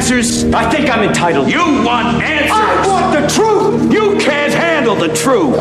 answers? I think I'm entitled. You want answers? I want the truth! You can't handle the truth.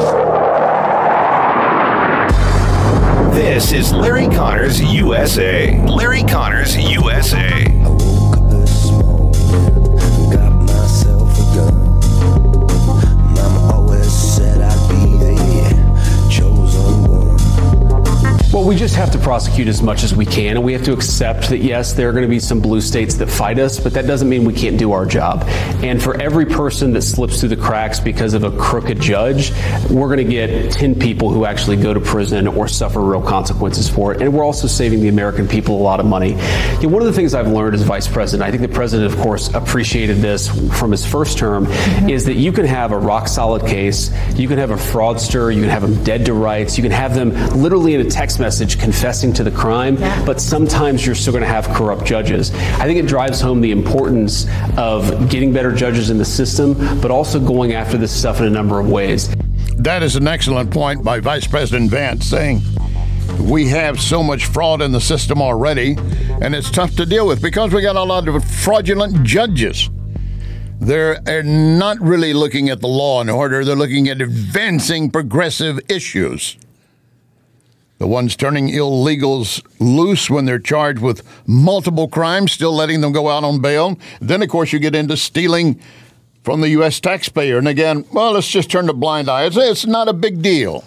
This is Larry Connors USA. Larry Connors USA. I woke up this morning, got myself a gun. Mama always said I'd be the chosen one. Well, we just have to prosecute as much as we can, and we have to accept that, yes, there are going to be some blue states that fight us, but that doesn't mean we can't do our job. And for every person that slips through the cracks because of a crooked judge, we're going to get 10 people who actually go to prison or suffer real consequences for it. And we're also saving the American people a lot of money. You know, one of the things I've learned as vice president, I think the president, of course, appreciated this from his first term, is that you can have a rock-solid case, you can have a fraudster, you can have them dead to rights, you can have them literally in a text message confessing to the crime, but sometimes you're still going to have corrupt judges. I think it drives home the importance of getting better judges in the system, but also going after this stuff in a number of ways. That is an excellent point by Vice President Vance, saying we have so much fraud in the system already, and it's tough to deal with because we got a lot of fraudulent judges. They're not really looking at the law and order. They're looking at advancing progressive issues. The ones turning illegals loose when they're charged with multiple crimes, still letting them go out on bail. Then, of course, you get into stealing from the U.S. taxpayer. And again, well, let's just turn a blind eye. It's not a big deal.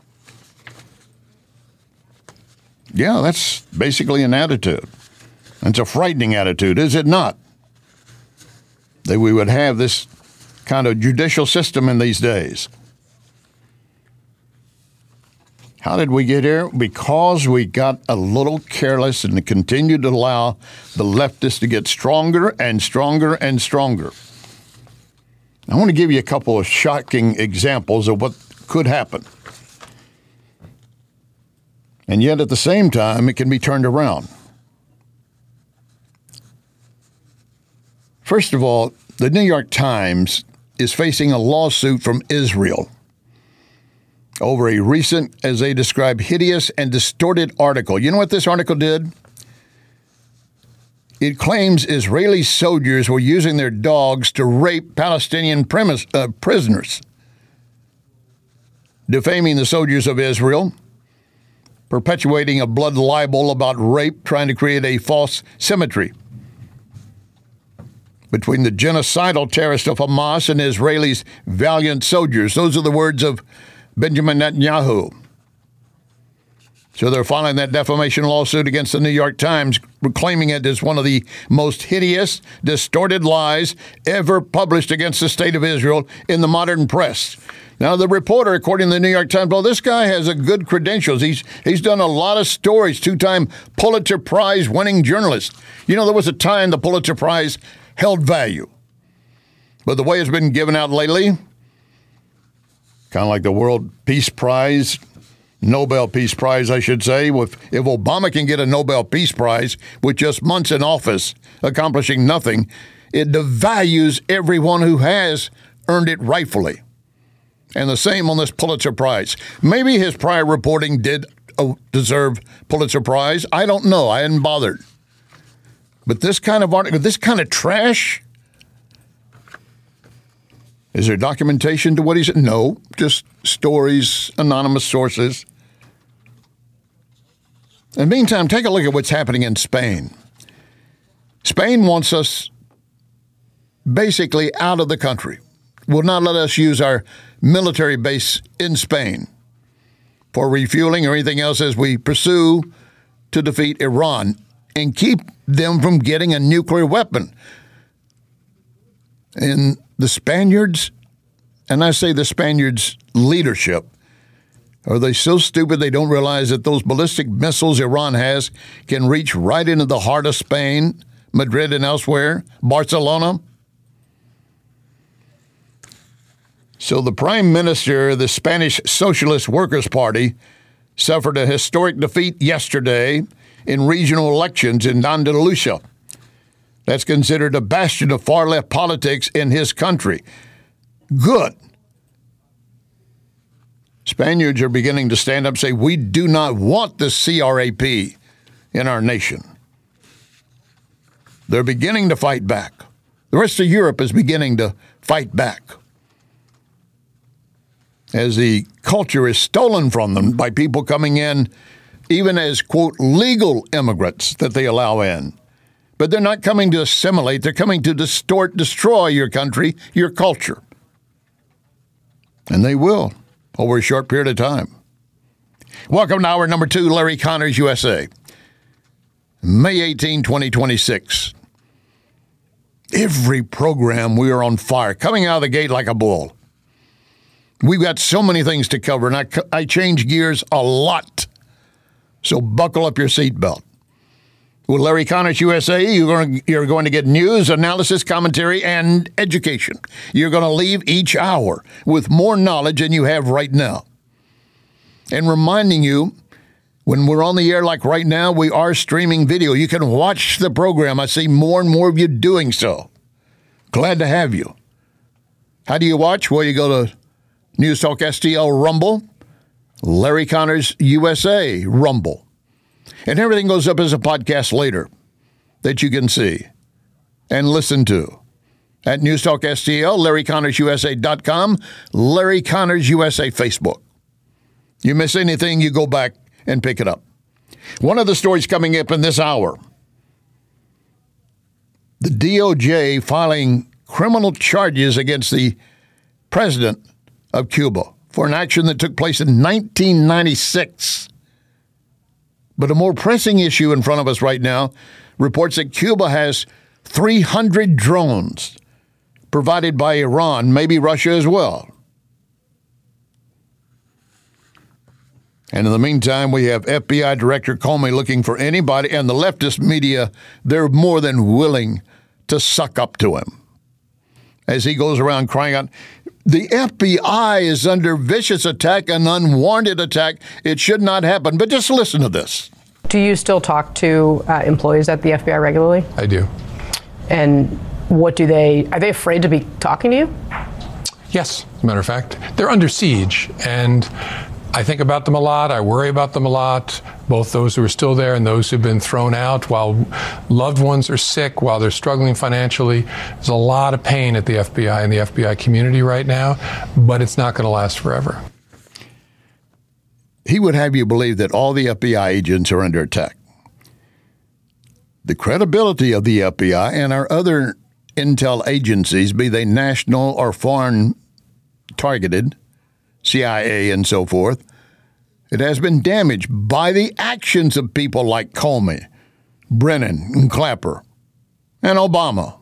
Yeah, that's basically an attitude. It's a frightening attitude, is it not? That we would have this kind of judicial system in these days. How did we get here? Because we got a little careless and continued to allow the leftists to get stronger and stronger and stronger. I want to give you a couple of shocking examples of what could happen. And yet at the same time, it can be turned around. First of all, the New York Times is facing a lawsuit from Israel over a recent, as they describe, hideous and distorted article. You know what this article did? It claims Israeli soldiers were using their dogs to rape Palestinian prisoners, defaming the soldiers of Israel, perpetuating a blood libel about rape, trying to create a false symmetry between the genocidal terrorists of Hamas and Israelis' valiant soldiers. Those are the words of Benjamin Netanyahu. So they're filing that defamation lawsuit against the New York Times, claiming it as one of the most hideous, distorted lies ever published against the state of Israel in the modern press. Now, the reporter, according to the New York Times, well, this guy has a good credentials. He's done a lot of stories, two-time Pulitzer Prize-winning journalist. You know, there was a time the Pulitzer Prize held value. But the way it's been given out lately, kind of like the World Peace Prize, Nobel Peace Prize, I should say. If Obama can get a Nobel Peace Prize with just months in office, accomplishing nothing, it devalues everyone who has earned it rightfully. And the same on this Pulitzer Prize. Maybe his prior reporting did deserve Pulitzer Prize. I don't know. I hadn't bothered. But this kind of article, this kind of trash, is there documentation to what he said? No, just stories, anonymous sources. In the meantime, take a look at what's happening in Spain. Spain wants us basically out of the country, will not let us use our military base in Spain for refueling or anything else as we pursue to defeat Iran and keep them from getting a nuclear weapon. And the Spaniards, and I say the Spaniards' leadership, are they so stupid they don't realize that those ballistic missiles Iran has can reach right into the heart of Spain, Madrid and elsewhere, Barcelona? So the Prime Minister of the Spanish Socialist Workers' Party suffered a historic defeat yesterday in regional elections in Andalusia. That's considered a bastion of far-left politics in his country. Good. Spaniards are beginning to stand up and say, we do not want the CRAP in our nation. They're beginning to fight back. The rest of Europe is beginning to fight back as the culture is stolen from them by people coming in, even as, quote, legal immigrants that they allow in. But they're not coming to assimilate. They're coming to distort, destroy your country, your culture. And they will over a short period of time. Welcome to hour number 2, Larry Connors, USA. May 18, 2026. Every program, we are on fire, coming out of the gate like a bull. We've got so many things to cover, and I change gears a lot. So buckle up your seatbelt. With Larry Connors, USA, you're going to get news, analysis, commentary, and education. You're going to leave each hour with more knowledge than you have right now. And reminding you, when we're on the air like right now, we are streaming video. You can watch the program. I see more and more of you doing so. Glad to have you. How do you watch? Well, you go to News Talk STL Rumble, Larry Connors USA Rumble. And everything goes up as a podcast later that you can see and listen to at News Talk STL, LarryConnorsUSA.com, Larry Connors USA Facebook. You miss anything, you go back and pick it up. One of the stories coming up in this hour, the DOJ filing criminal charges against the president of Cuba for an action that took place in 1996. But a more pressing issue in front of us right now reports that Cuba has 300 drones provided by Iran, maybe Russia as well. And in the meantime, we have FBI Director Comey looking for anybody, and the leftist media, they're more than willing to suck up to him as he goes around crying out, the FBI is under vicious attack, an unwarranted attack. It should not happen. But just listen to this. Do you still talk to employees at the FBI regularly? I do. And what are they afraid to be talking to you? Yes, as a matter of fact. They're under siege, and I think about them a lot. I worry about them a lot, both those who are still there and those who've been thrown out while loved ones are sick, while they're struggling financially. There's a lot of pain at the FBI and the FBI community right now, but it's not going to last forever. He would have you believe that all the FBI agents are under attack. The credibility of the FBI and our other intel agencies, be they national or foreign targeted, CIA and so forth, it has been damaged by the actions of people like Comey, Brennan, and Clapper, and Obama.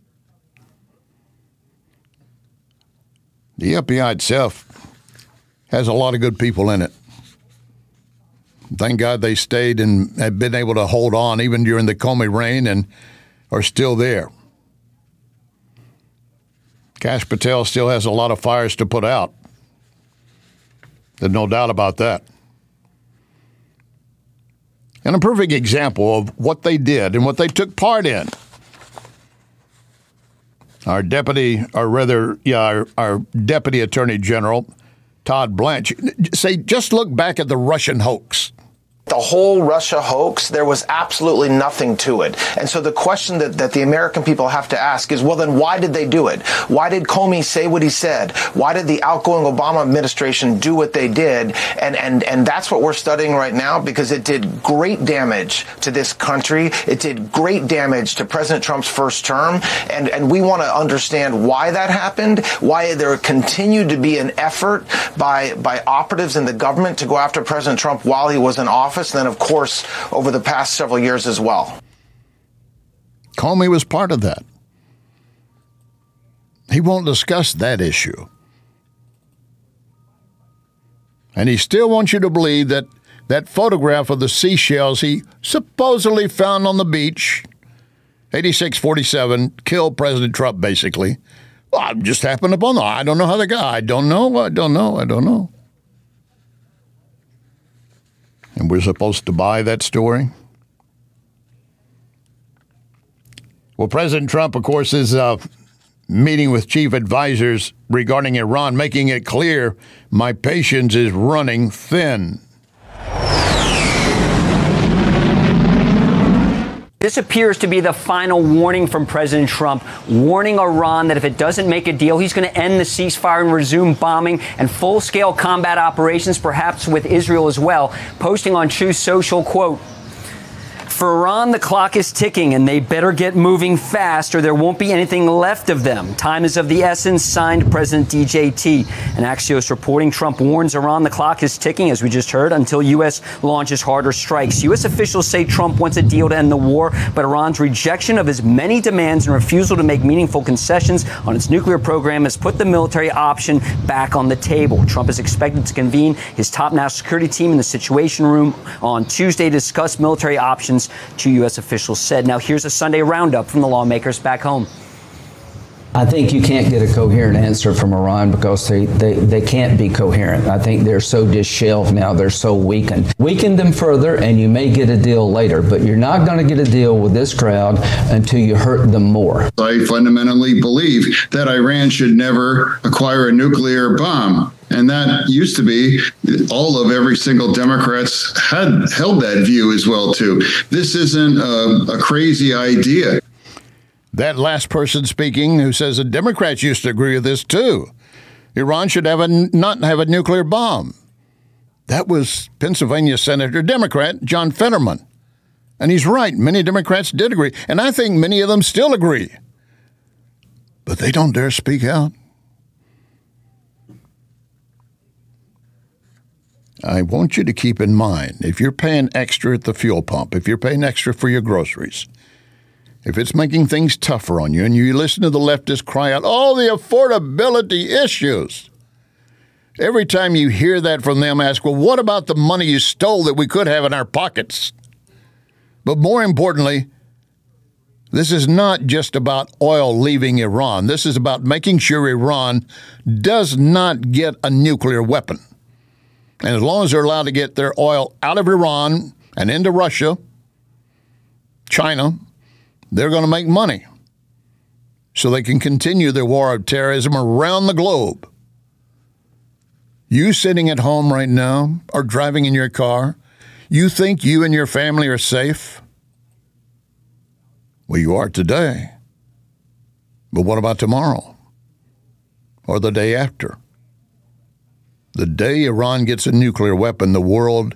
The FBI itself has a lot of good people in it. Thank God they stayed and have been able to hold on even during the Comey reign and are still there. Kash Patel still has a lot of fires to put out. There's no doubt about that. And a perfect example of what they did and what they took part in. Our deputy Attorney General, Todd Blanche, just look back at the Russian hoax. The whole Russia hoax, there was absolutely nothing to it. And so the question that the American people have to ask is, well, then why did they do it? Why did Comey say what he said? Why did the outgoing Obama administration do what they did? And that's what we're studying right now, because it did great damage to this country. It did great damage to President Trump's first term. And we want to understand why that happened, why there continued to be an effort by operatives in the government to go after President Trump while he was in office. And then, of course, over the past several years as well. Comey was part of that. He won't discuss that issue. And he still wants you to believe that that photograph of the seashells he supposedly found on the beach, 86-47, killed President Trump, basically. Well, I just happened upon them. I don't know how they got. I don't know. And we're supposed to buy that story? Well, President Trump, of course, is meeting with chief advisors regarding Iran, making it clear my patience is running thin. This appears to be the final warning from President Trump, warning Iran that if it doesn't make a deal, he's going to end the ceasefire and resume bombing and full-scale combat operations, perhaps with Israel as well, posting on Truth Social, quote, "For Iran, the clock is ticking, and they better get moving fast or there won't be anything left of them. Time is of the essence," signed President DJT. And Axios reporting Trump warns Iran the clock is ticking, as we just heard, until U.S. launches harder strikes. U.S. officials say Trump wants a deal to end the war, but Iran's rejection of his many demands and refusal to make meaningful concessions on its nuclear program has put the military option back on the table. Trump is expected to convene his top national security team in the Situation Room on Tuesday to discuss military options, two U.S. officials said. Now, here's a Sunday roundup from the lawmakers back home. I think you can't get a coherent answer from Iran because they can't be coherent. I think they're so disheveled now. They're so weakened. Weaken them further and you may get a deal later, but you're not going to get a deal with this crowd until you hurt them more. I fundamentally believe that Iran should never acquire a nuclear bomb. And that used to be all of every single Democrats had held that view as well, too. This isn't a crazy idea. That last person speaking who says the Democrats used to agree with this, too. Iran should not have a nuclear bomb. That was Pennsylvania Senator Democrat John Fetterman. And he's right. Many Democrats did agree. And I think many of them still agree. But they don't dare speak out. I want you to keep in mind, if you're paying extra at the fuel pump, if you're paying extra for your groceries, if it's making things tougher on you and you listen to the leftists cry out, oh, the affordability issues. Every time you hear that from them, ask, well, what about the money you stole that we could have in our pockets? But more importantly, this is not just about oil leaving Iran. This is about making sure Iran does not get a nuclear weapon. And as long as they're allowed to get their oil out of Iran and into Russia, China, they're going to make money so they can continue their war of terrorism around the globe. You sitting at home right now or driving in your car, you think you and your family are safe? Well, you are today. But what about tomorrow or the day after? The day Iran gets a nuclear weapon, the world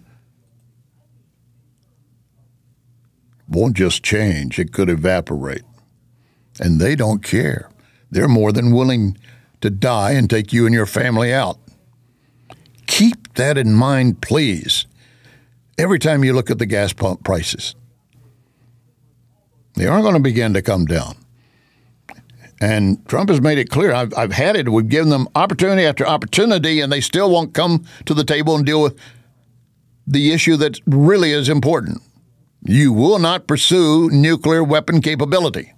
won't just change, it could evaporate. And they don't care. They're more than willing to die and take you and your family out. Keep that in mind, please. Every time you look at the gas pump prices, they aren't going to begin to come down. And Trump has made it clear. I've had it. We've given them opportunity after opportunity, and they still won't come to the table and deal with the issue that really is important. You will not pursue nuclear weapon capability.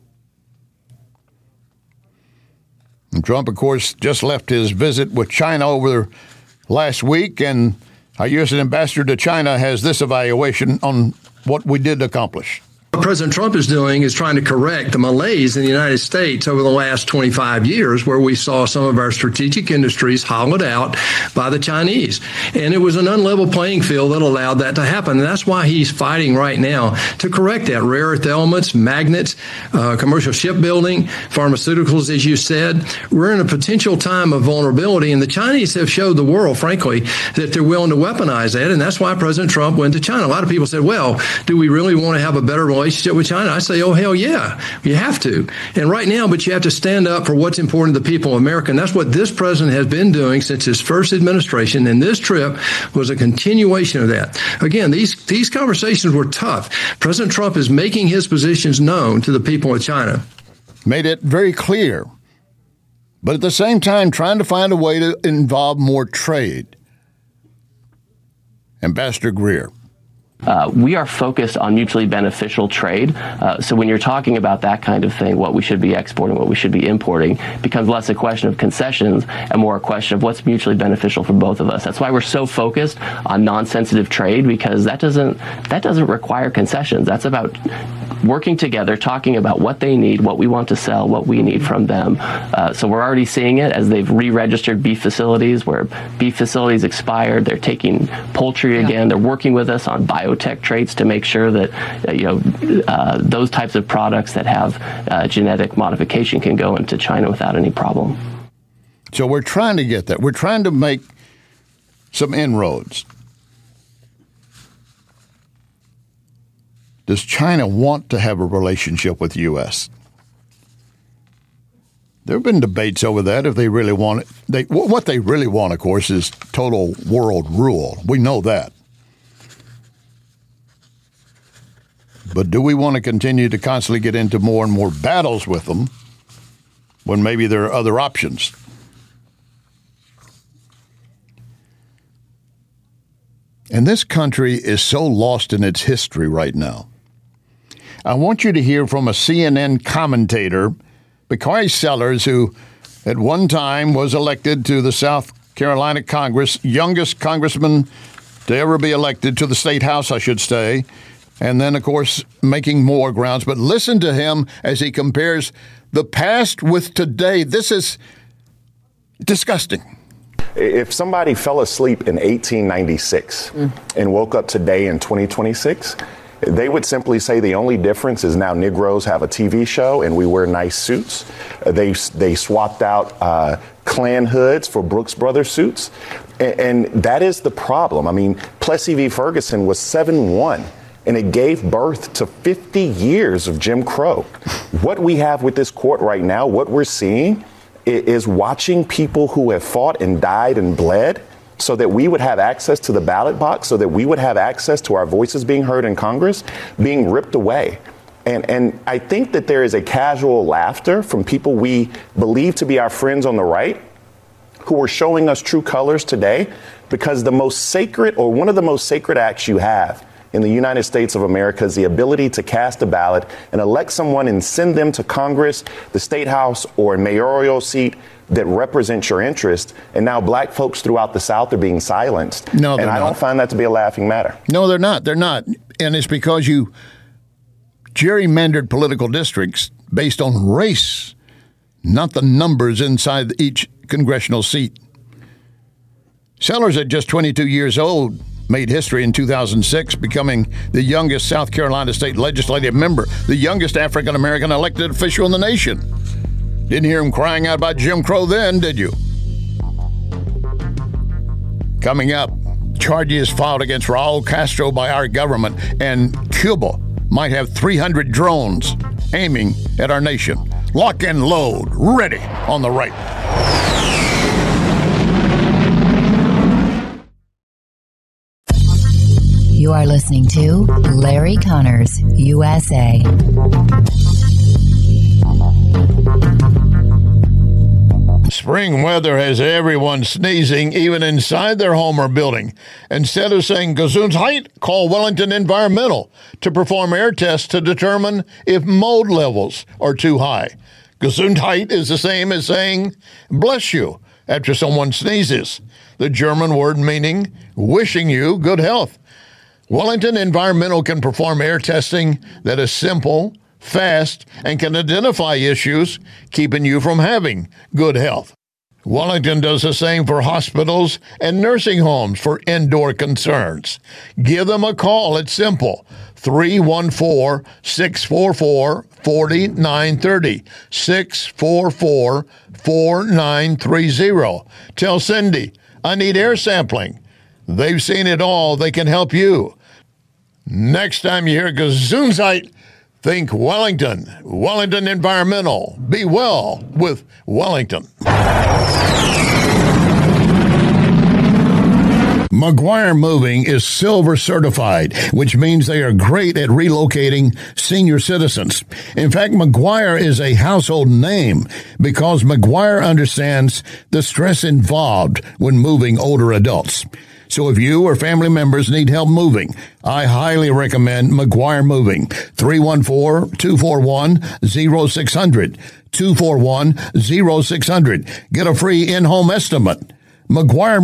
And Trump, of course, just left his visit with China over last week, and our U.S. ambassador to China has this evaluation on what we did accomplish. What President Trump is doing is trying to correct the malaise in the United States over the last 25 years, where we saw some of our strategic industries hollowed out by the Chinese. And it was an unlevel playing field that allowed that to happen. And that's why he's fighting right now to correct that. Rare earth elements, magnets, commercial shipbuilding, pharmaceuticals, as you said. We're in a potential time of vulnerability. And the Chinese have showed the world, frankly, that they're willing to weaponize that. And that's why President Trump went to China. A lot of people said, well, do we really want to have a better relationship with China? I say, oh, hell yeah, you have to. And right now, but you have to stand up for what's important to the people of America. And that's what this president has been doing since his first administration. And this trip was a continuation of that. Again, these conversations were tough. President Trump is making his positions known to the people of China. Made it very clear. But at the same time, trying to find a way to involve more trade. Ambassador Greer. We are focused on mutually beneficial trade. So when you're talking about that kind of thing, what we should be exporting, what we should be importing, becomes less a question of concessions and more a question of what's mutually beneficial for both of us. That's why we're so focused on non-sensitive trade, because that doesn't require concessions. That's about working together, talking about what they need, what we want to sell, what we need from them. So we're already seeing it as they've re-registered beef facilities where beef facilities expired. They're taking poultry again. They're working with us on biotech traits to make sure that those types of products that have genetic modification can go into China without any problem. So we're trying to get that. We're trying to make some inroads. Does China want to have a relationship with the U.S.? There have been debates over that if they really want it. What they really want, of course, is total world rule. We know that. But do we want to continue to constantly get into more and more battles with them when maybe there are other options? And this country is so lost in its history right now. I want you to hear from a CNN commentator, Bakari Sellers, who at one time was elected to the South Carolina Congress, youngest congressman to ever be elected to the state house, I should say, and then, of course, making more grounds. But listen to him as he compares the past with today. This is disgusting. If somebody fell asleep in 1896 and woke up today in 2026, they would simply say the only difference is now Negroes have a TV show and we wear nice suits. They swapped out Klan hoods for Brooks Brothers suits. And that is the problem. I mean, Plessy v. Ferguson was 7-1. And it gave birth to 50 years of Jim Crow. What we have with this court right now, what we're seeing is watching people who have fought and died and bled so that we would have access to the ballot box, so that we would have access to our voices being heard in Congress, being ripped away. And I think that there is a casual laughter from people we believe to be our friends on the right who are showing us true colors today, because the most sacred, or one of the most sacred acts you have in the United States of America is the ability to cast a ballot and elect someone and send them to Congress, the State House, or a mayoral seat that represents your interest. And now black folks throughout the South are being silenced. No, and I don't find that to be a laughing matter. No, they're not. They're not. And it's because you gerrymandered political districts based on race, not the numbers inside each congressional seat. Sellers, at just 22 years old, made history in 2006, becoming the youngest South Carolina state legislative member, the youngest African-American elected official in the nation. Didn't hear him crying out about Jim Crow then, did you? Coming up, charges filed against Raul Castro by our government, and Cuba might have 300 drones aiming at our nation. Lock and load, ready on the right. You are listening to Larry Connors, USA. Spring weather has everyone sneezing, even inside their home or building. Instead of saying Gesundheit, call Wellington Environmental to perform air tests to determine if mold levels are too high. Gesundheit is the same as saying bless you after someone sneezes, the German word meaning wishing you good health. Wellington Environmental can perform air testing that is simple, fast, and can identify issues keeping you from having good health. Wellington does the same for hospitals and nursing homes for indoor concerns. Give them a call. It's simple. 314-644-4930. 644-4930. Tell Cindy, I need air sampling. They've seen it all. They can help you. Next time you hear Gesundheit, think Wellington. Wellington Environmental. Be well with Wellington. McGuire Moving is Silver certified, which means they are great at relocating senior citizens. In fact, McGuire is a household name because McGuire understands the stress involved when moving older adults. So if you or family members need help moving, I highly recommend McGuire Moving. 314-241-0600. 241-0600. Get a free in-home estimate.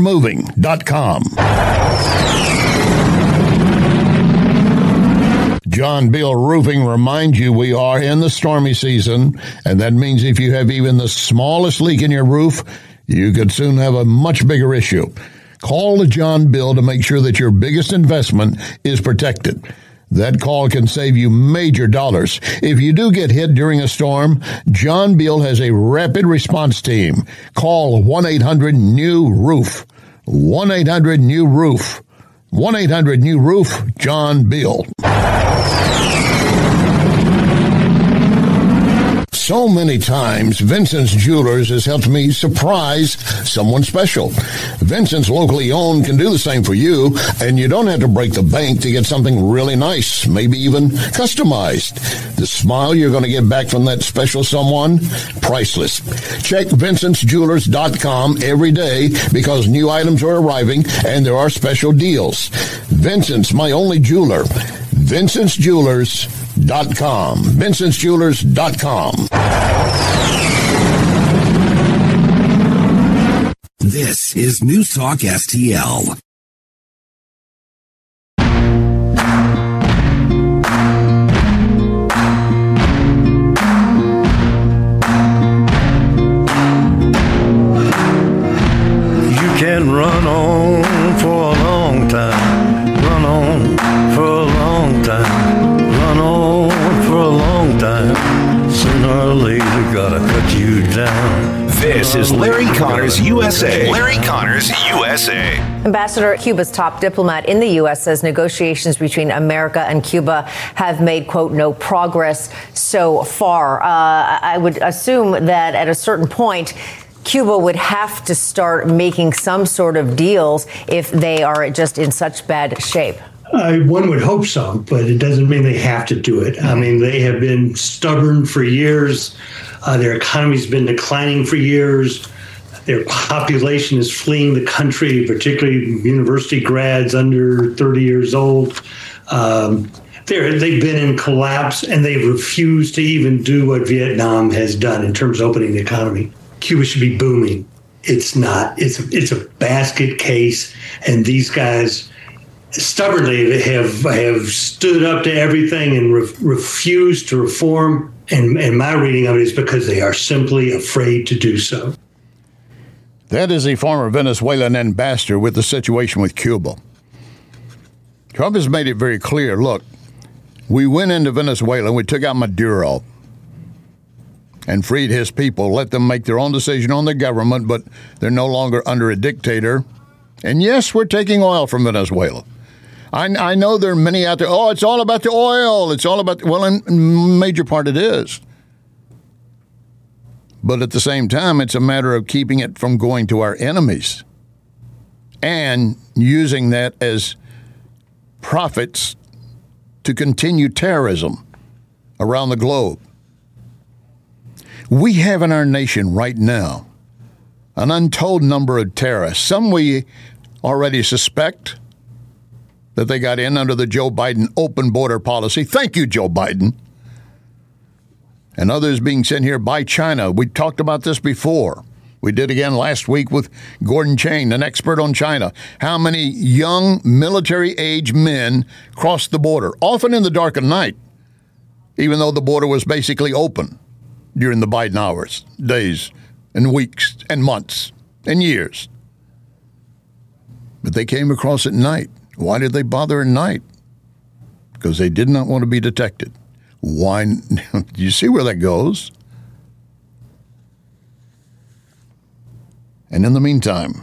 McGuireMoving.com. John Beal Roofing reminds you we are in the stormy season, and that means if you have even the smallest leak in your roof, you could soon have a much bigger issue. Call John Beal to make sure that your biggest investment is protected. That call can save you major dollars. If you do get hit during a storm, John Beal has a rapid response team. Call 1-800-NEW-ROOF. 1-800-NEW-ROOF. 1-800-NEW-ROOF, John Beal. So many times, Vincent's Jewelers has helped me surprise someone special. Vincent's locally owned can do the same for you, and you don't have to break the bank to get something really nice, maybe even customized. The smile you're going to get back from that special someone, priceless. Check VincentsJewelers.com every day because new items are arriving and there are special deals. Vincent's, my only jeweler. VincentsJewelers.com. VincentsJewelers.com. This is News Talk STL. You can run on for a long time. Run on for a long time. Run on for a long time. Sooner or later, gotta cut you down. This is Larry Connors USA. Larry Connors USA. Ambassador, Cuba's top diplomat in the U.S. says negotiations between America and Cuba have made, quote, no progress so far. I would assume that at a certain point, Cuba would have to start making some sort of deals if they are just in such bad shape. One would hope so, but it doesn't mean they have to do it. I mean, they have been stubborn for years. Their economy's been declining for years. Their population is fleeing the country, particularly university grads under 30 years old. They've been in collapse, and they've refused to even do what Vietnam has done in terms of opening the economy. Cuba should be booming. It's not. It's a basket case, and these guys stubbornly have stood up to everything and refused to reform. And my reading of it is because they are simply afraid to do so. That is a former Venezuelan ambassador with the situation with Cuba. Trump has made it very clear, look, we went into Venezuela and we took out Maduro and freed his people, let them make their own decision on their government, but they're no longer under a dictator. And yes, we're taking oil from Venezuela. I know there are many out there, oh, it's all about the oil. It's all about, well, in major part it is. But at the same time, it's a matter of keeping it from going to our enemies and using that as profits to continue terrorism around the globe. We have in our nation right now an untold number of terrorists. Some we already suspect that they got in under the Joe Biden open border policy. Thank you, Joe Biden. And others being sent here by China. We talked about this before. We did again last week with Gordon Chang, an expert on China. How many young military-age men crossed the border, often in the dark of night, even though the border was basically open during the Biden hours, days and weeks and months and years. But they came across at night. Why did they bother at night? Because they did not want to be detected. Why? Do you see where that goes? And in the meantime,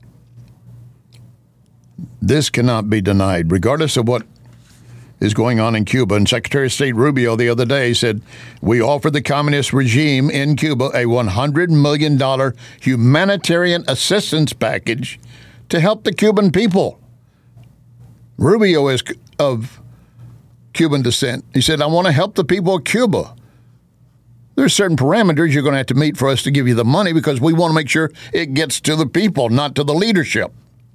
this cannot be denied, regardless of what is going on in Cuba. And Secretary of State Rubio the other day said, we offered the communist regime in Cuba a $100 million humanitarian assistance package to help the Cuban people. Rubio is of Cuban descent. He said, I want to help the people of Cuba. There's certain parameters you're going to have to meet for us to give you the money because we want to make sure it gets to the people, not to the leadership.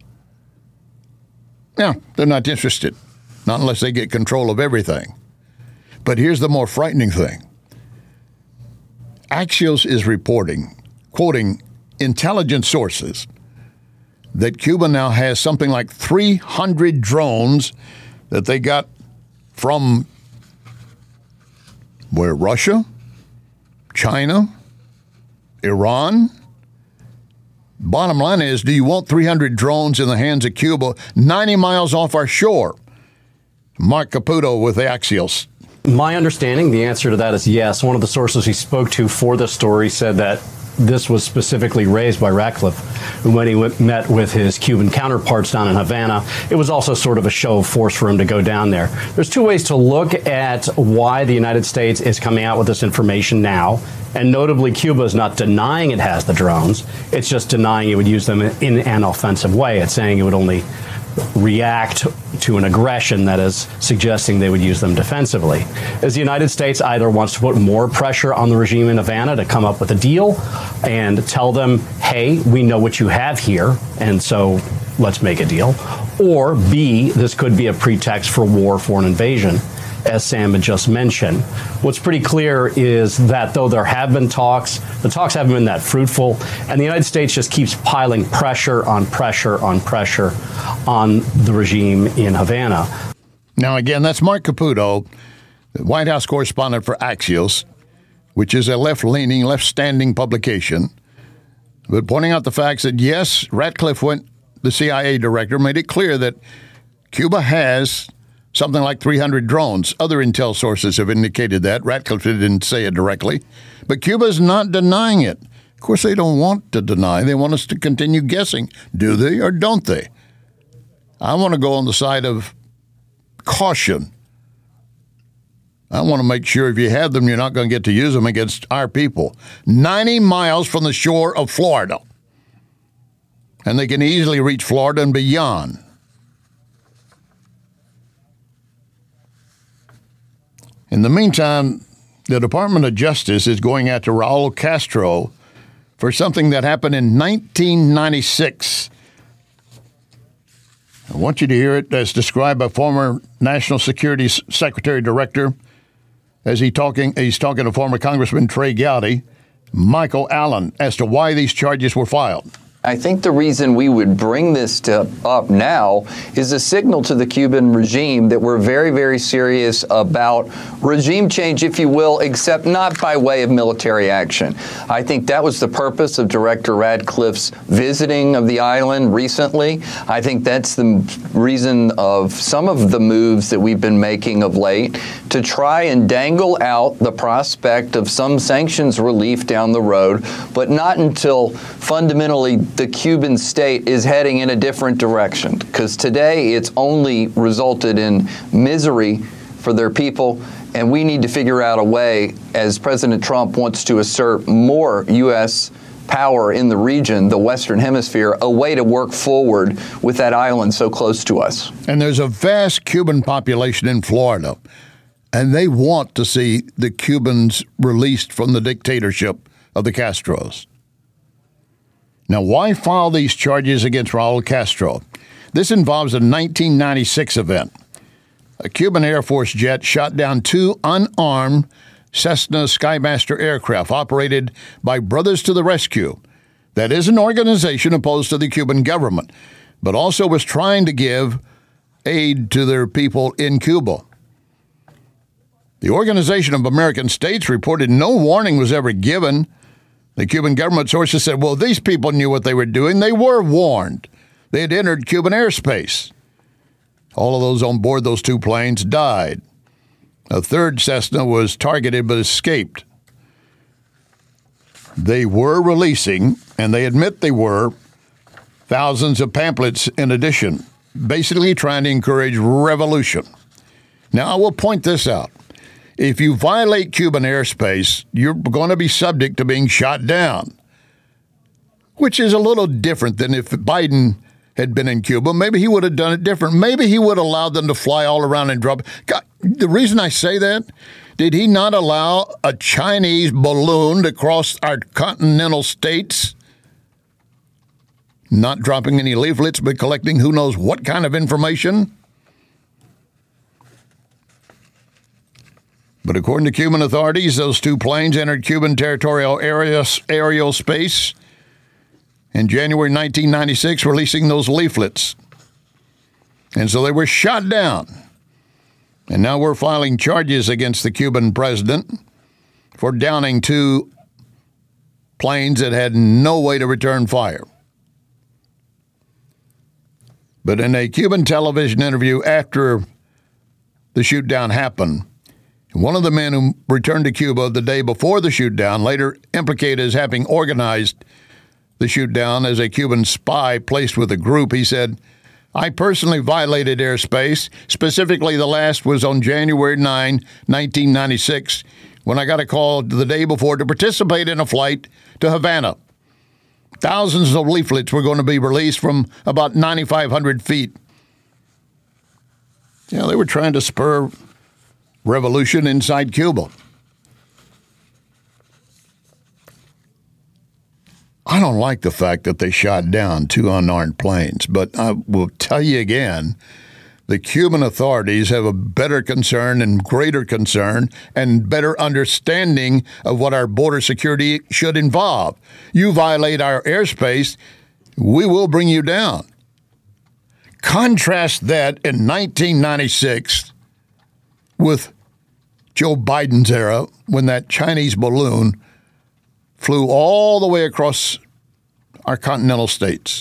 Yeah, they're not interested, not unless they get control of everything. But here's the more frightening thing. Axios is reporting, quoting intelligence sources, that Cuba now has something like 300 drones that they got from where Russia, China, Iran. Bottom line is, do you want 300 drones in the hands of Cuba 90 miles off our shore? Mark Caputo with Axios. My understanding, the answer to that is yes. One of the sources he spoke to for the story said that this was specifically raised by Ratcliffe when he met with his Cuban counterparts down in Havana. It was also sort of a show of force for him to go down there. There's two ways to look at why the United States is coming out with this information now. And notably, Cuba is not denying it has the drones. It's just denying it would use them in an offensive way. It's saying it would only react to an aggression that is suggesting they would use them defensively. As the United States either wants to put more pressure on the regime in Havana to come up with a deal and tell them, hey, we know what you have here, and so let's make a deal. Or B, this could be a pretext for war, for an invasion, as Sam had just mentioned. What's pretty clear is that though there have been talks, the talks haven't been that fruitful, and the United States just keeps piling pressure on pressure on pressure on the regime in Havana. Now, again, that's Mark Caputo, the White House correspondent for Axios, which is a left-leaning, left-standing publication, but pointing out the facts that, yes, Ratcliffe the CIA director, made it clear that Cuba has something like 300 drones. Other intel sources have indicated that. Ratcliffe didn't say it directly. But Cuba is not denying it. Of course, they don't want to deny. They want us to continue guessing. Do they or don't they? I want to go on the side of caution. I want to make sure if you have them, you're not going to get to use them against our people. 90 miles from the shore of Florida. And they can easily reach Florida and beyond. In the meantime, the Department of Justice is going after Raul Castro for something that happened in 1996. I want you to hear it as described by former National Security Secretary Director as he's talking to former Congressman Trey Gowdy, Michael Allen, as to why these charges were filed. I think the reason we would bring this up now is a signal to the Cuban regime that we're very, very serious about regime change, if you will, except not by way of military action. I think that was the purpose of Director Ratcliffe's visiting of the island recently. I think that's the reason of some of the moves that we've been making of late to try and dangle out the prospect of some sanctions relief down the road, but not until fundamentally the Cuban state is heading in a different direction, because today it's only resulted in misery for their people, and we need to figure out a way, as President Trump wants to assert more U.S. power in the region, the Western Hemisphere, a way to work forward with that island so close to us. And there's a vast Cuban population in Florida, and they want to see the Cubans released from the dictatorship of the Castros. Now, why file these charges against Raul Castro? This involves a 1996 event. A Cuban Air Force jet shot down two unarmed Cessna Skymaster aircraft operated by Brothers to the Rescue. That is an organization opposed to the Cuban government, but also was trying to give aid to their people in Cuba. The Organization of American States reported no warning was ever given. The Cuban government sources said, well, these people knew what they were doing. They were warned. They had entered Cuban airspace. All of those on board those two planes died. A third Cessna was targeted but escaped. They were releasing, and they admit they were, thousands of pamphlets in addition, basically trying to encourage revolution. Now, I will point this out. If you violate Cuban airspace, you're going to be subject to being shot down, which is a little different than if Biden had been in Cuba. Maybe he would have done it different. Maybe he would have allowed them to fly all around and drop. God, the reason I say that, did he not allow a Chinese balloon to cross our continental states? Not dropping any leaflets, but collecting who knows what kind of information? But according to Cuban authorities, those two planes entered Cuban territorial aerial space in January 1996, releasing those leaflets. And so they were shot down. And now we're filing charges against the Cuban president for downing 2 planes that had no way to return fire. But in a Cuban television interview after the shoot-down happened, one of the men who returned to Cuba the day before the shoot-down, later implicated as having organized the shoot-down as a Cuban spy placed with the group, he said, "I personally violated airspace. Specifically, the last was on January 9, 1996, when I got a call the day before to participate in a flight to Havana. Thousands of leaflets were going to be released from about 9,500 feet. You know, they were trying to spur revolution inside Cuba." I don't like the fact that they shot down 2 unarmed planes, but I will tell you again, the Cuban authorities have a better concern and greater concern and better understanding of what our border security should involve. You violate our airspace, we will bring you down. Contrast that in 1996 with Joe Biden's era when that Chinese balloon flew all the way across our continental states.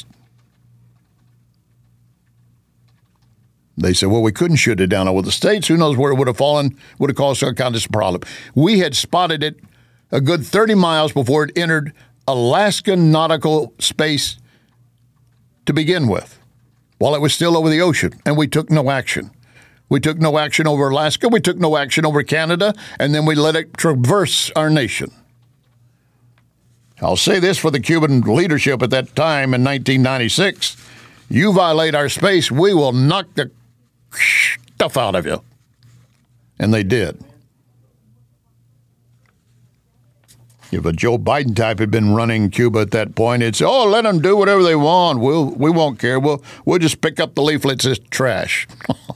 They said, well, we couldn't shoot it down over the states. Who knows where it would have fallen, would have caused some kind of problem. We had spotted it a good 30 miles before it entered Alaskan nautical space to begin with, while it was still over the ocean, and we took no action. We took no action over Alaska, we took no action over Canada, and then we let it traverse our nation. I'll say this for the Cuban leadership at that time in 1996. You violate our space, we will knock the stuff out of you. And they did. If a Joe Biden type had been running Cuba at that point, it's, oh, let them do whatever they want. We won't care. We'll just pick up the leaflets as trash.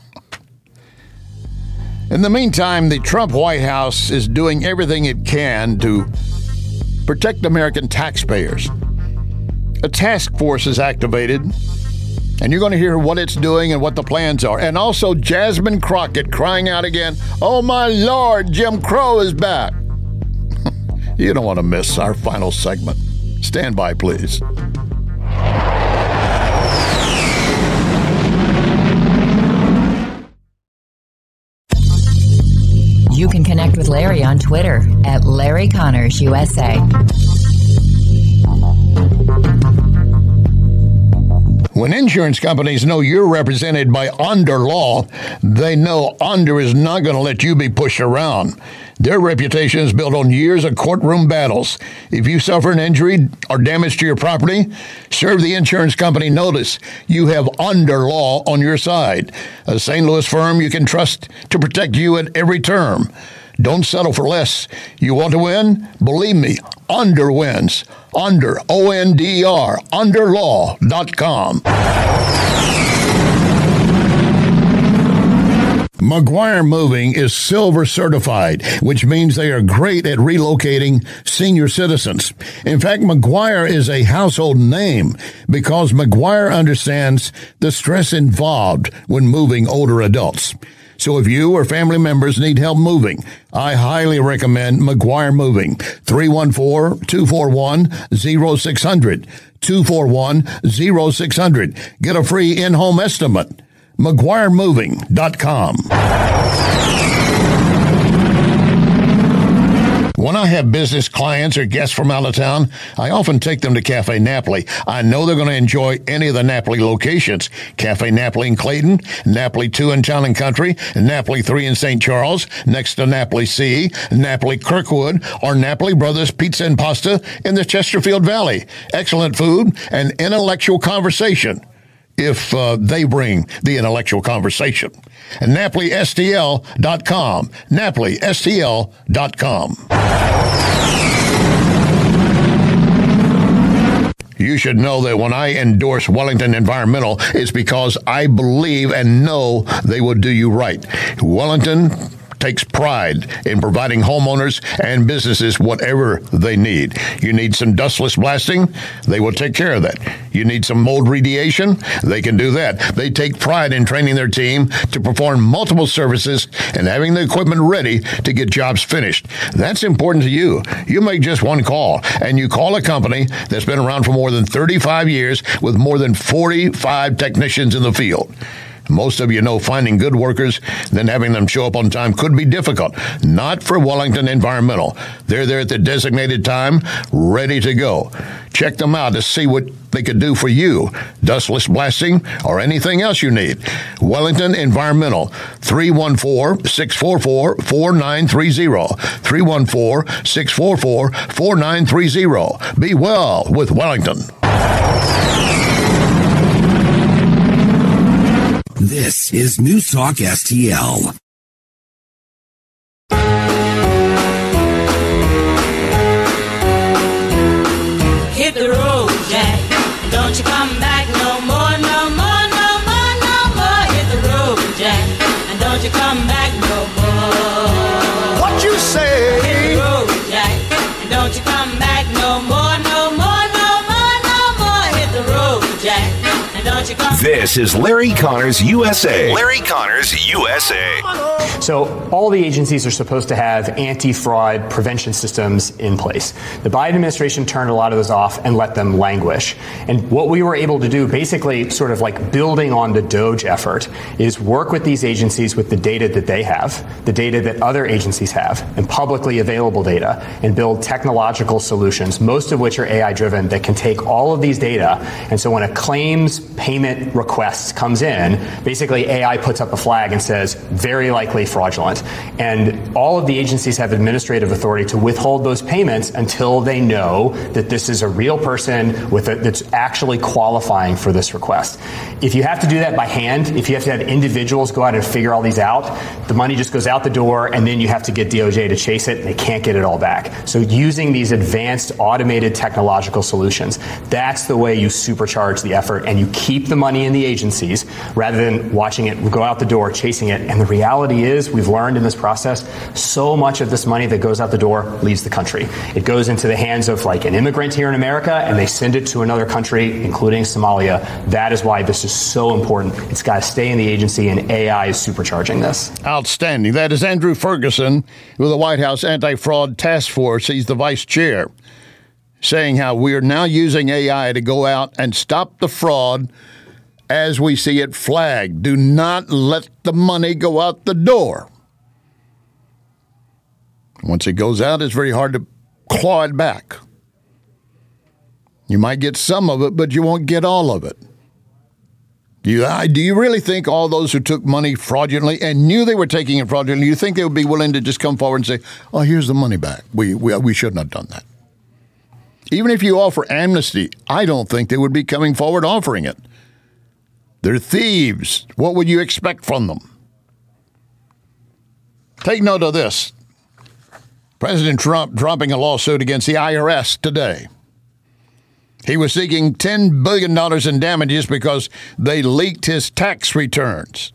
In the meantime, the Trump White House is doing everything it can to protect American taxpayers. A task force is activated, and you're going to hear what it's doing and what the plans are. And also Jasmine Crockett crying out again, oh my Lord, Jim Crow is back. You don't want to miss our final segment. Stand by, please. You can connect with Larry on Twitter at Larry Connors USA. When insurance companies know you're represented by Under Law, they know Under is not going to let you be pushed around. Their reputation is built on years of courtroom battles. If you suffer an injury or damage to your property, serve the insurance company notice. You have Under Law on your side, a St. Louis firm you can trust to protect you at every term. Don't settle for less. You want to win? Believe me, Under wins. Under, O-N-D-R, underlaw.com. McGuire Moving is Silver certified, which means they are great at relocating senior citizens. In fact, McGuire is a household name because McGuire understands the stress involved when moving older adults. So if you or family members need help moving, I highly recommend McGuire Moving. 314-241-0600. 241-0600. Get a free in-home estimate. McGuireMoving.com. When I have business clients or guests from out of town, I often take them to Cafe Napoli. I know they're going to enjoy any of the Napoli locations. Cafe Napoli in Clayton, Napoli 2 in Town and Country, Napoli 3 in St. Charles, next to Napoli C, Napoli Kirkwood, or Napoli Brothers Pizza and Pasta in the Chesterfield Valley. Excellent food and intellectual conversation, if they bring the intellectual conversation. And NapoliSTL.com. NapoliSTL.com. You should know that when I endorse Wellington Environmental, it's because I believe and know they will do you right. Wellington takes pride in providing homeowners and businesses whatever they need. You need some dustless blasting? They will take care of that. You need some mold remediation? They can do that. They take pride in training their team to perform multiple services and having the equipment ready to get jobs finished. That's important to you. You make just one call, and you call a company that's been around for more than 35 years with more than 45 technicians in the field. Most of you know finding good workers, then having them show up on time could be difficult. Not for Wellington Environmental. They're there at the designated time, ready to go. Check them out to see what they could do for you. Dustless blasting or anything else you need. Wellington Environmental, 314-644-4930. 314-644-4930. Be well with Wellington. This is News Talk STL. Hit the road, Jack. Don't you come back no more, no more, no more, no more. Hit the road, Jack. And don't you come back no more. What you say? Hit the road, Jack. And don't you come back no more, no more, no more, no more. Hit the road, Jack. And don't you come This is Larry Connors USA. Larry Connors USA. So all the agencies are supposed to have anti-fraud prevention systems in place. The Biden administration turned a lot of those off and let them languish. And what we were able to do, basically sort of like building on the DOGE effort, is work with these agencies with the data that they have, the data that other agencies have, and publicly available data, and build technological solutions, most of which are AI-driven, that can take all of these data. And so when a claims payment request comes in, basically AI puts up a flag and says, very likely fraudulent. And all of the agencies have administrative authority to withhold those payments until they know that this is a real person that's actually qualifying for this request. If you have to do that by hand, if you have to have individuals go out and figure all these out, the money just goes out the door, and then you have to get DOJ to chase it, and they can't get it all back. So using these advanced automated technological solutions, that's the way you supercharge the effort, and you keep the money in the agencies rather than watching it go out the door, chasing it. And the reality is, we've learned in this process, so much of this money that goes out the door leaves the country. It goes into the hands of like an immigrant here in America, and they send it to another country, including Somalia. That is why this is so important. It's got to stay in the agency, and AI is supercharging this. Outstanding. That is Andrew Ferguson with the White House Anti-Fraud Task Force. He's the vice chair, saying how we are now using AI to go out and stop the fraud as we see it flagged. Do not let the money go out the door. Once it goes out, it's very hard to claw it back. You might get some of it, but you won't get all of it. Do you really think all those who took money fraudulently and knew they were taking it fraudulently, you think they would be willing to just come forward and say, oh, here's the money back? We shouldn't have done that. Even if you offer amnesty, I don't think they would be coming forward offering it. They're thieves. What would you expect from them? Take note of this. President Trump dropping a lawsuit against the IRS today. He was seeking $10 billion in damages because they leaked his tax returns.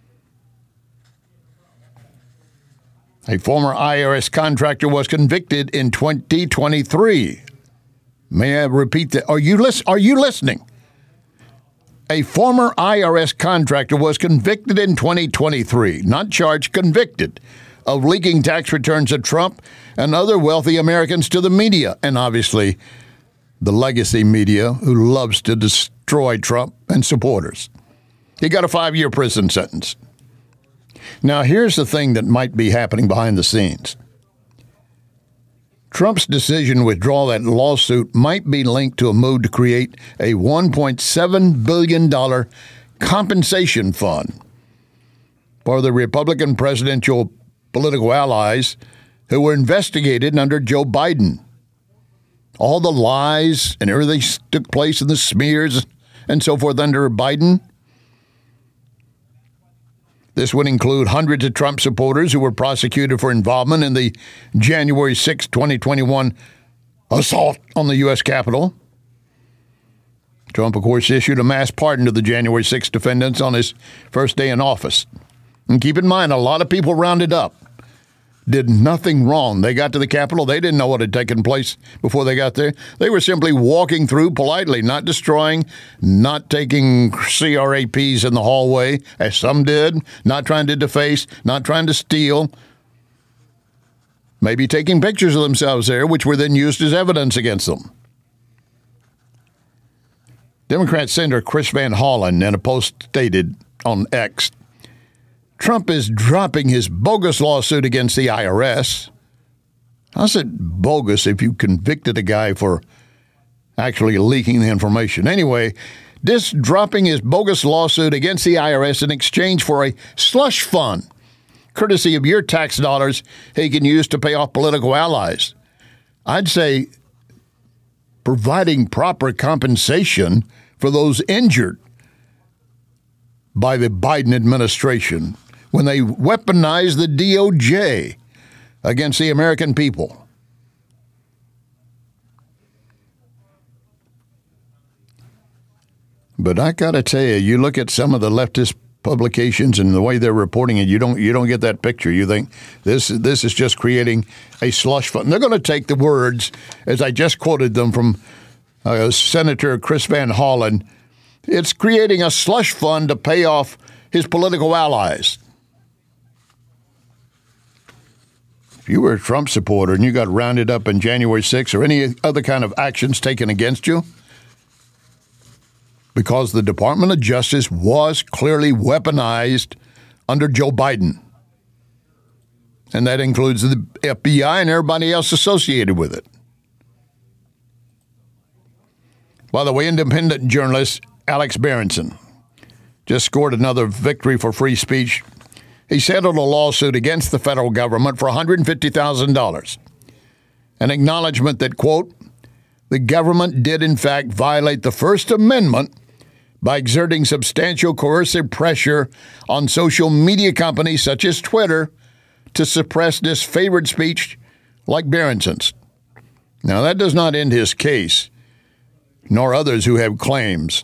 A former IRS contractor was convicted in 2023. May I repeat that? Are you listening? A former IRS contractor was convicted in 2023, not charged, convicted, of leaking tax returns of Trump and other wealthy Americans to the media, and obviously the legacy media who loves to destroy Trump and supporters. He got a 5-year prison sentence. Now, here's the thing that might be happening behind the scenes. Trump's decision to withdraw that lawsuit might be linked to a move to create a $1.7 billion compensation fund for the Republican presidential political allies who were investigated under Joe Biden. All the lies and everything took place in the smears and so forth under Biden. This would include hundreds of Trump supporters who were prosecuted for involvement in the January 6, 2021 assault on the U.S. Capitol. Trump, of course, issued a mass pardon to the January 6 defendants on his first day in office. And keep in mind, a lot of people rounded up. did nothing wrong. They got to the Capitol. They didn't know what had taken place before they got there. They were simply walking through politely, not destroying, not taking CRAPs in the hallway, as some did, not trying to deface, not trying to steal, maybe taking pictures of themselves there, which were then used as evidence against them. Democrat Senator Chris Van Hollen in a post stated on X, Trump is dropping his bogus lawsuit against the IRS. How's it bogus if you convicted a guy for actually leaking the information? Anyway, this dropping his bogus lawsuit against the IRS in exchange for a slush fund, courtesy of your tax dollars he can use to pay off political allies. I'd say providing proper compensation for those injured by the Biden administration when they weaponize the DOJ against the American people. But I got to tell you, you look at some of the leftist publications and the way they're reporting it, you don't get that picture. You think this is just creating a slush fund. They're going to take the words, as I just quoted them from Senator Chris Van Hollen. It's creating a slush fund to pay off his political allies. If you were a Trump supporter and you got rounded up in January 6th or any other kind of actions taken against you, because the Department of Justice was clearly weaponized under Joe Biden. And that includes the FBI and everybody else associated with it. By the way, independent journalist Alex Berenson just scored another victory for free speech. He settled a lawsuit against the federal government for $150,000. An acknowledgement that, quote, the government did in fact violate the First Amendment by exerting substantial coercive pressure on social media companies such as Twitter to suppress disfavored speech like Berenson's. Now, that does not end his case, nor others who have claims.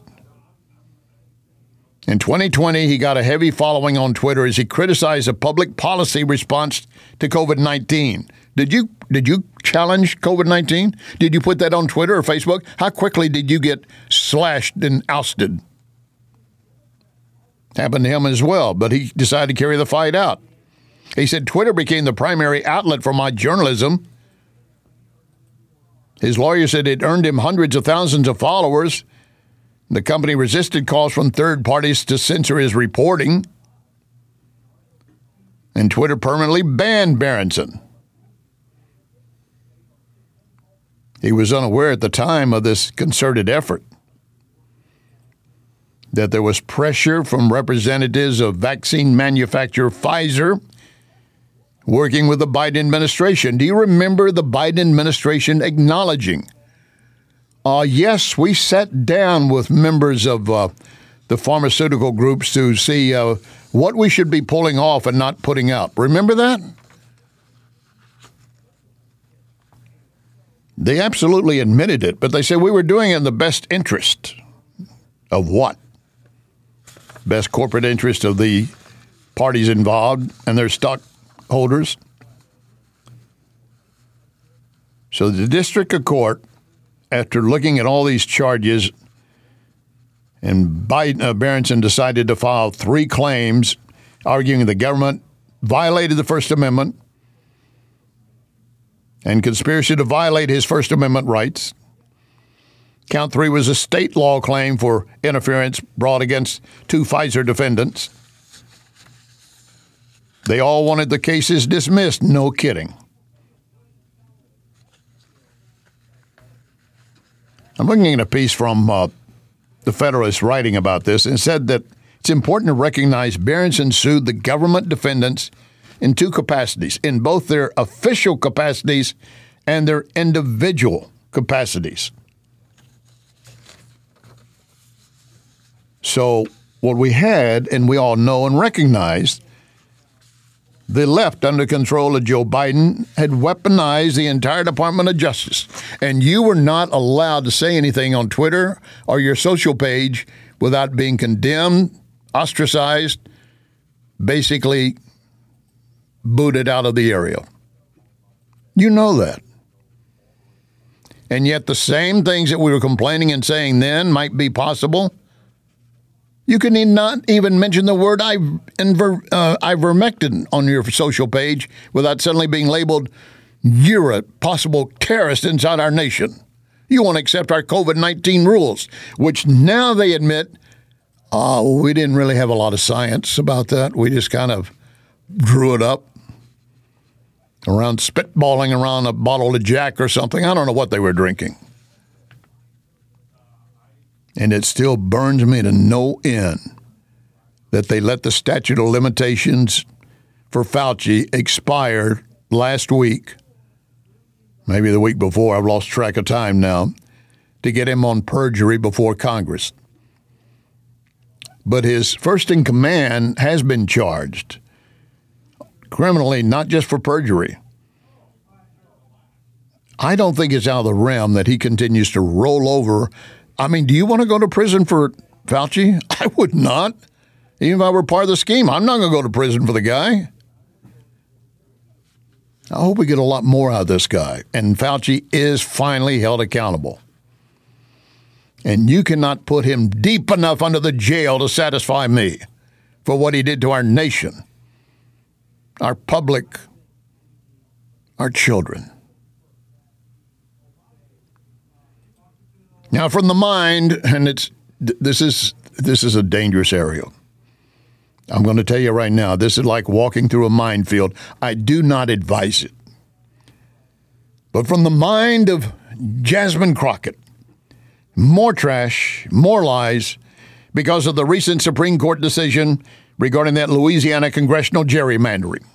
In 2020, he got a heavy following on Twitter as he criticized a public policy response to COVID-19. Did you challenge COVID-19? Did you put that on Twitter or Facebook? How quickly did you get slashed and ousted? Happened to him as well, but he decided to carry the fight out. He said, Twitter became the primary outlet for my journalism. His lawyer said it earned him hundreds of thousands of followers. The company resisted calls from third parties to censor his reporting. And Twitter permanently banned Berenson. He was unaware at the time of this concerted effort that there was pressure from representatives of vaccine manufacturer Pfizer working with the Biden administration. Do you remember the Biden administration acknowledging, yes, we sat down with members of the pharmaceutical groups to see what we should be pulling off and not putting up. Remember that? They absolutely admitted it, but they said we were doing it in the best interest of what? Best corporate interest of the parties involved and their stockholders. So the district of court, after looking at all these charges, and Berenson decided to file 3 claims arguing the government violated the First Amendment and conspiracy to violate his First Amendment rights. Count 3 was a state law claim for interference brought against 2 Pfizer defendants. They all wanted the cases dismissed. No kidding. I'm looking at a piece from the Federalist writing about this and said that it's important to recognize Berenson sued the government defendants in 2 capacities, in both their official capacities and their individual capacities. So what we had, and we all know and recognize, the left under control of Joe Biden had weaponized the entire Department of Justice. And you were not allowed to say anything on Twitter or your social page without being condemned, ostracized, basically booted out of the area. You know that. And yet the same things that we were complaining and saying then might be possible. You can not even mention the word ivermectin on your social page without suddenly being labeled, you're a possible terrorist inside our nation. You won't accept our COVID-19 rules, which now they admit, we didn't really have a lot of science about that. We just kind of drew it up around spitballing around a bottle of Jack or something. I don't know what they were drinking. And it still burns me to no end that they let the statute of limitations for Fauci expire last week, maybe the week before, I've lost track of time now, to get him on perjury before Congress. But his first in command has been charged criminally, not just for perjury. I don't think it's out of the realm that he continues to roll over. I mean, do you want to go to prison for Fauci? I would not. Even if I were part of the scheme, I'm not going to go to prison for the guy. I hope we get a lot more out of this guy. And Fauci is finally held accountable. And you cannot put him deep enough under the jail to satisfy me for what he did to our nation, our public, our children. Now, from the mind, and this is a dangerous area. I'm going to tell you right now, this is like walking through a minefield. I do not advise it. But from the mind of Jasmine Crockett, more trash, more lies, because of the recent Supreme Court decision regarding that Louisiana congressional gerrymandering.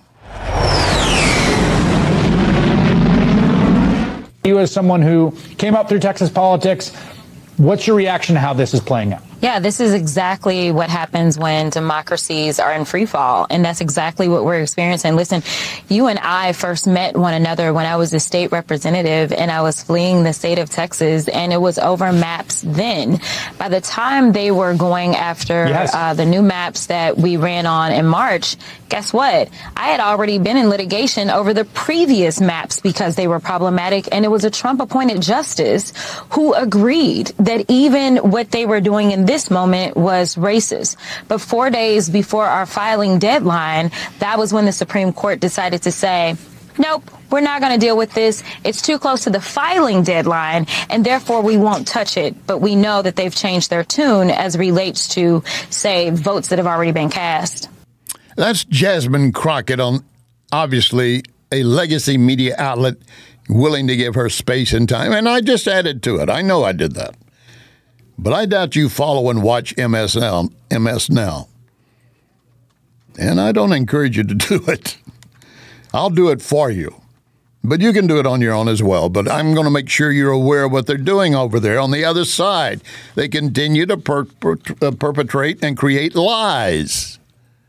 You, as someone who came up through Texas politics, what's your reaction to how this is playing out? Yeah, this is exactly what happens when democracies are in free fall. And that's exactly what we're experiencing. Listen, you and I first met one another when I was a state representative and I was fleeing the state of Texas, and it was over maps then. By the time they were going after the new maps that we ran on in March, guess what? I had already been in litigation over the previous maps because they were problematic. And it was a Trump-appointed justice who agreed that even what they were doing in this moment was racist. But 4 days before our filing deadline, that was when the Supreme Court decided to say, nope, we're not going to deal with this. It's too close to the filing deadline, and therefore we won't touch it. But we know that they've changed their tune as relates to, say, votes that have already been cast. That's Jasmine Crockett, on obviously a legacy media outlet willing to give her space and time. And I just added to it. I know I did that. But I doubt you follow and watch MS Now. And I don't encourage you to do it. I'll do it for you. But you can do it on your own as well. But I'm going to make sure you're aware of what they're doing over there on the other side. They continue to perpetrate and create lies.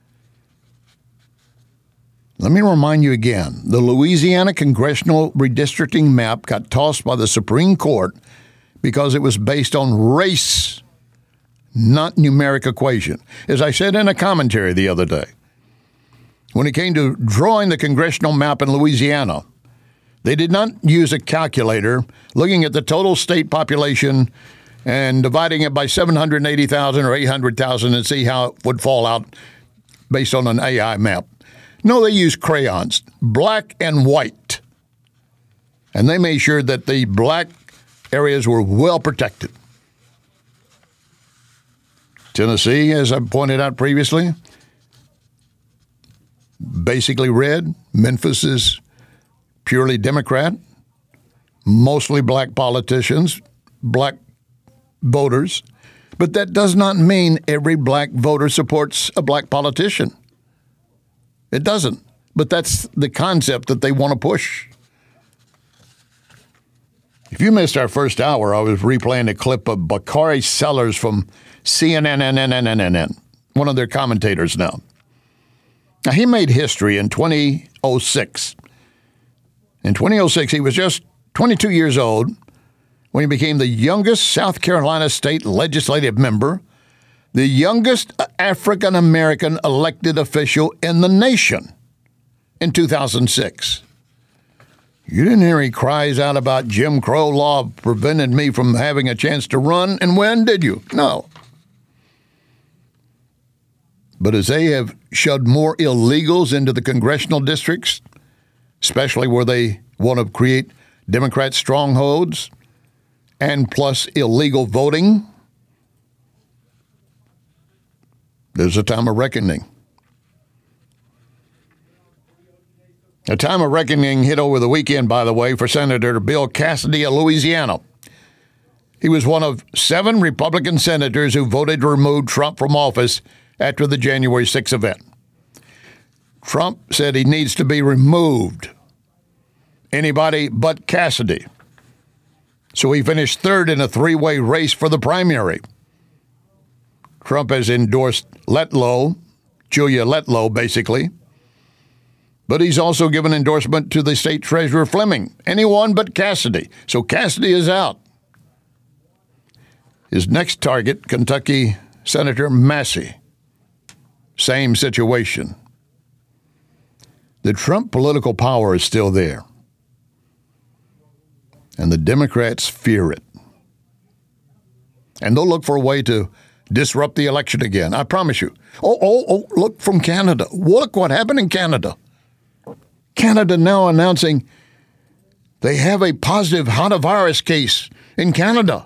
Let me remind you again. The Louisiana congressional redistricting map got tossed by the Supreme Court because it was based on race, not numeric equation. As I said in a commentary the other day, when it came to drawing the congressional map in Louisiana, they did not use a calculator looking at the total state population and dividing it by 780,000 or 800,000 and see how it would fall out based on an AI map. No, they used crayons, black and white. And they made sure that the black areas were well protected. Tennessee, as I pointed out previously, basically red. Memphis is purely Democrat, mostly black politicians, black voters. But that does not mean every black voter supports a black politician. It doesn't. But that's the concept that they want to push. If you missed our first hour, I was replaying a clip of Bakari Sellers from CNN, one of their commentators now. Now, he made history in 2006. In 2006, he was just 22 years old when he became the youngest South Carolina state legislative member, the youngest African-American elected official in the nation in 2006. You didn't hear he cries out about Jim Crow law prevented me from having a chance to run and win, did you? No. But as they have shoved more illegals into the congressional districts, especially where they want to create Democrat strongholds and plus illegal voting, there's a time of reckoning. A time of reckoning hit over the weekend, by the way, for Senator Bill Cassidy of Louisiana. He was one of 7 Republican senators who voted to remove Trump from office after the January 6th event. Trump said he needs to be removed. Anybody but Cassidy. So he finished 3rd in a 3-way race for the primary. Trump has endorsed Letlow, Julia Letlow, basically. But he's also given endorsement to the state treasurer Fleming. Anyone but Cassidy. So Cassidy is out. His next target, Kentucky Senator Massey. Same situation. The Trump political power is still there. And the Democrats fear it. And they'll look for a way to disrupt the election again. I promise you. Oh, look from Canada. Look what happened in Canada. Canada now announcing they have a positive hantavirus case in Canada.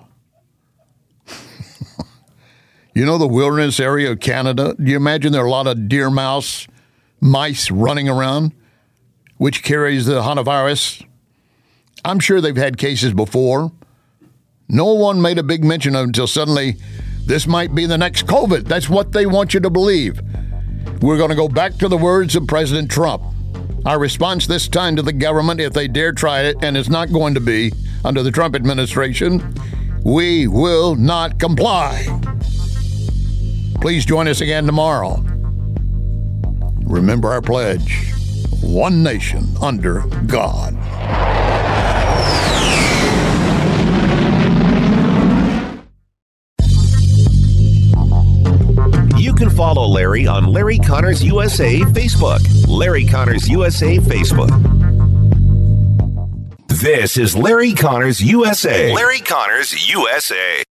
You know the wilderness area of Canada? Do you imagine there are a lot of deer mice running around, which carries the hantavirus? I'm sure they've had cases before. No one made a big mention of it until suddenly this might be the next COVID. That's what they want you to believe. We're going to go back to the words of President Trump. Our response this time to the government, if they dare try it, and it's not going to be under the Trump administration, we will not comply. Please join us again tomorrow. Remember our pledge, one nation under God. You can follow Larry on Larry Connors USA Facebook. Larry Connors USA Facebook. This is Larry Connors USA. Larry Connors USA.